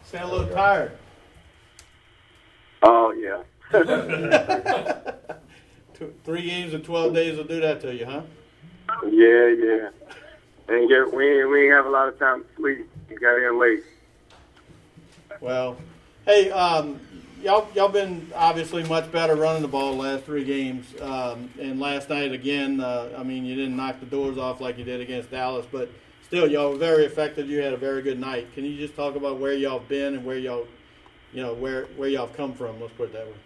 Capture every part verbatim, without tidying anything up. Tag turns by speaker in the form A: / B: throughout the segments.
A: Sound a little tired.
B: Oh, yeah.
A: Two, three games in twelve days will do that to you, huh?
B: Yeah, yeah. And get, we, ain't, we ain't have a lot of time to sleep. We got in late.
A: Well, hey, um, y'all y'all been obviously much better running the ball the last three games. Um, and last night, again, uh, I mean, you didn't knock the doors off like you did against Dallas, but still, y'all were very effective. You had a very good night. Can you just talk about where y'all been and where y'all, you know, where, where y'all come from? Let's put it that way.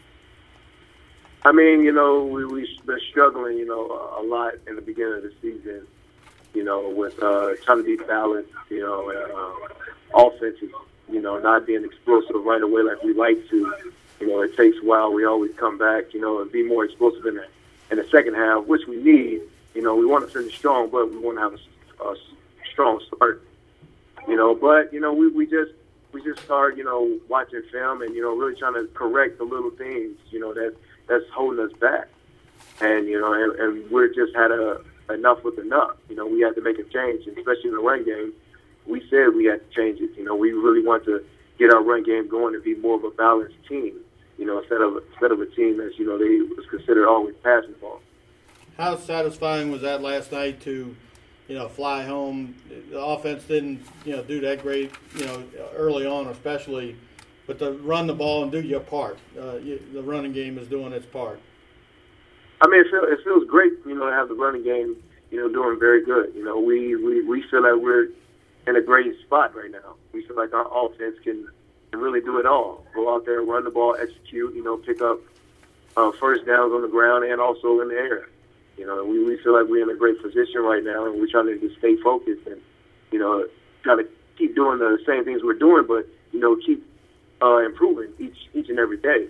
B: I mean, you know, we, we've been struggling, you know, a lot in the beginning of the season, you know, with uh, trying to be balanced, you know, uh, offenses, you know, not being explosive right away like we like to. You know, it takes a while. We always come back, you know, and be more explosive in the, in the second half, which we need. You know, we want to finish strong, but we want to have a, a strong start, you know. But, you know, we, we just we just start, you know, watching film and, you know, really trying to correct the little things, you know, that that's holding us back. And, you know, and, and we're just had a enough with enough. You know, we had to make a change, especially in the run game. We said we had to change it. You know, we really want to get our run game going and be more of a balanced team, you know, instead of instead of a team that's, you know, they was considered always passing the ball.
A: How satisfying was that last night to, you know, fly home? The offense didn't, you know, do that great, you know, early on especially, but to run the ball and do your part. Uh, you, the running game is doing its part.
B: I mean, it, feel, it feels great, you know, to have the running game, you know, doing very good. You know, we, we, we feel like we're in a great spot right now. We feel like our offense can, can really do it all. Go out there, run the ball, execute, you know, pick up uh, first downs on the ground and also in the air. You know, we, we feel like we're in a great position right now, and we're trying to just stay focused and, you know, try to keep doing the same things we're doing, but, you know, keep uh, improving each each and every day.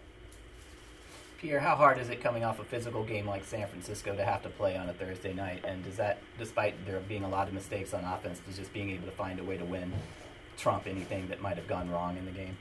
C: Pierre, how hard is it coming off a physical game like San Francisco to have to play on a Thursday night? And does that, despite there being a lot of mistakes on offense, does just being able to find a way to win trump anything that might have gone wrong in the game?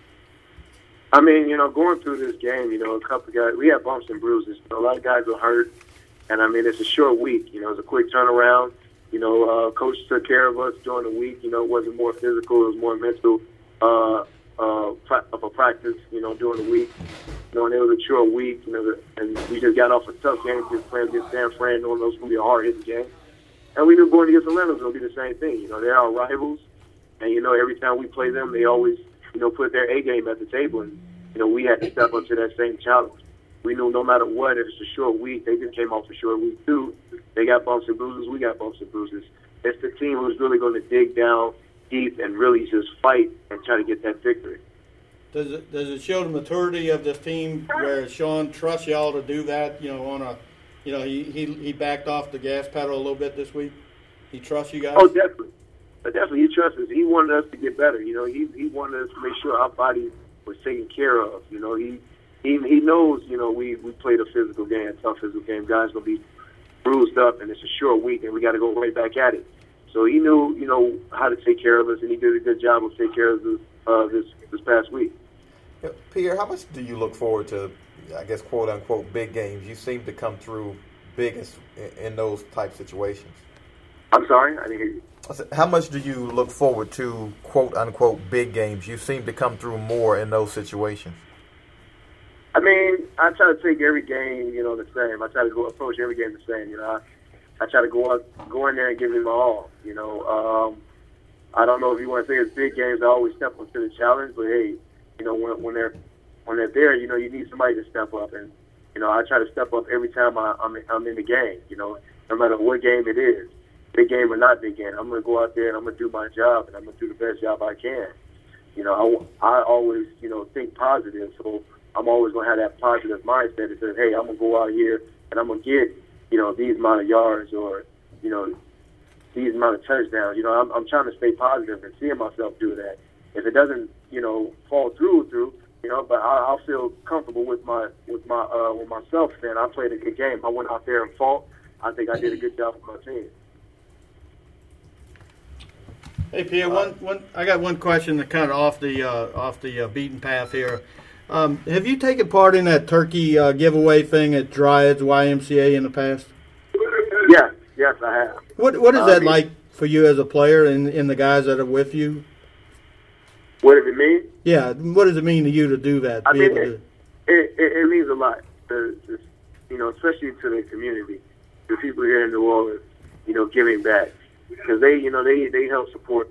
B: I mean, you know, going through this game, you know, a couple of guys, we have bumps and bruises. A lot of guys are hurt. And, I mean, it's a short week. You know, it's a quick turnaround. You know, uh, coach took care of us during the week. You know, it wasn't more physical. It was more mental uh, uh, of a practice, you know, during the week. You know, and it was a short week, you know, and we just got off a tough game just playing against San Fran, knowing it was going to be a hard-hitting game. And we knew going against Atlanta was going to be the same thing. You know, they're our rivals. And, you know, every time we play them, they always, you know, put their A-game at the table. And, you know, we had to step up to that same challenge. We knew no matter what, if it's a short week, they just came off a short week too. They got bumps and bruises, we got bumps and bruises. It's the team who's really going to dig down deep and really just fight and try to get that victory.
A: Does it does it show the maturity of this team where Sean trusts y'all to do that? You know, on a, you know, he he, he backed off the gas pedal a little bit this week. He trusts you guys.
B: Oh, definitely, but definitely he trusts us. He wanted us to get better. You know, he he wanted us to make sure our body was taken care of. You know, he. He he knows, you know, we, we played a physical game, a tough physical game. Guys going to be bruised up, and it's a short week, and we got to go right back at it. So he knew, you know, how to take care of us, and he did a good job of taking care of us uh, this this past week.
D: Pierre, how much do you look forward to, I guess, quote unquote, big games? You seem to come through biggest in, in those type situations.
B: I'm sorry, I didn't hear you.
D: I said, how much do you look forward to, quote unquote, big games? You seem to come through more in those situations.
B: I mean, I try to take every game, you know, the same. I try to go approach every game the same. You know, I, I try to go out, go in there and give it my all. You know, um, I don't know if you want to say it's big games. I always step up to the challenge, but hey, you know, when when they're when they're there, you know, you need somebody to step up, and you know, I try to step up every time I, I'm I'm in the game. You know, no matter what game it is, big game or not big game, I'm gonna go out there and I'm gonna do my job, and I'm gonna do the best job I can. You know, I, I always, you know, think positive, so I'm always going to have that positive mindset that says, hey, I'm going to go out here and I'm going to get, you know, these amount of yards or, you know, these amount of touchdowns. You know, I'm, I'm trying to stay positive and seeing myself do that. If it doesn't, you know, fall through, through, you know, but I, I'll feel comfortable with my, with my, uh, with myself saying I played a good game. I went out there and fought. I think I did a good job for my team.
A: Hey Pierre, one, one, I got one question that kind of off the uh, off the uh, beaten path here. Um, have you taken part in that turkey uh, giveaway thing at Dryads Y M C A in the past?
B: Yes, yes, I have.
A: What What is that
B: uh,
A: like for you as a player and, and the guys that are with you?
B: What does it mean?
A: Yeah, what does it mean to you to do that?
B: I
A: Be
B: mean,
A: able
B: it,
A: to-
B: it, it, it means a lot. To, to, you know, especially to the community, the people here in New Orleans. You know, giving back because they, you know, they they help support.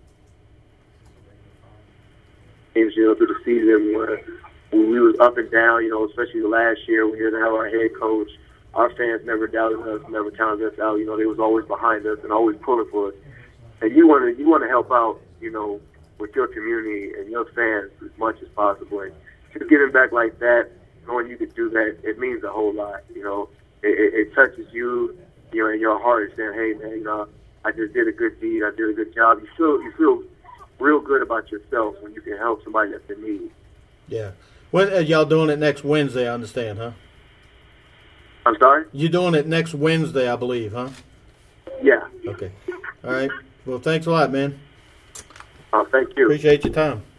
B: You know, through the season where when we was up and down, you know, especially the last year we didn't have our head coach. Our fans never doubted us, never counted us out. You know, they was always behind us and always pulling for us. And you want to you want to help out, you know, with your community and your fans as much as possible. And just giving back like that, knowing you could do that, it means a whole lot. You know, it, it, it touches you, you know, in your heart, saying, "Hey, man, you know, I just did a good deed. I did a good job." You feel you feel real good about yourself when you can help somebody that's in need.
A: Yeah. When uh, y'all doing it next Wednesday? I understand, huh?
B: I'm sorry?
A: You're doing it next Wednesday, I believe, huh?
B: Yeah.
A: Okay. All right. Well, thanks a lot, man.
B: Uh, thank you.
A: Appreciate your time.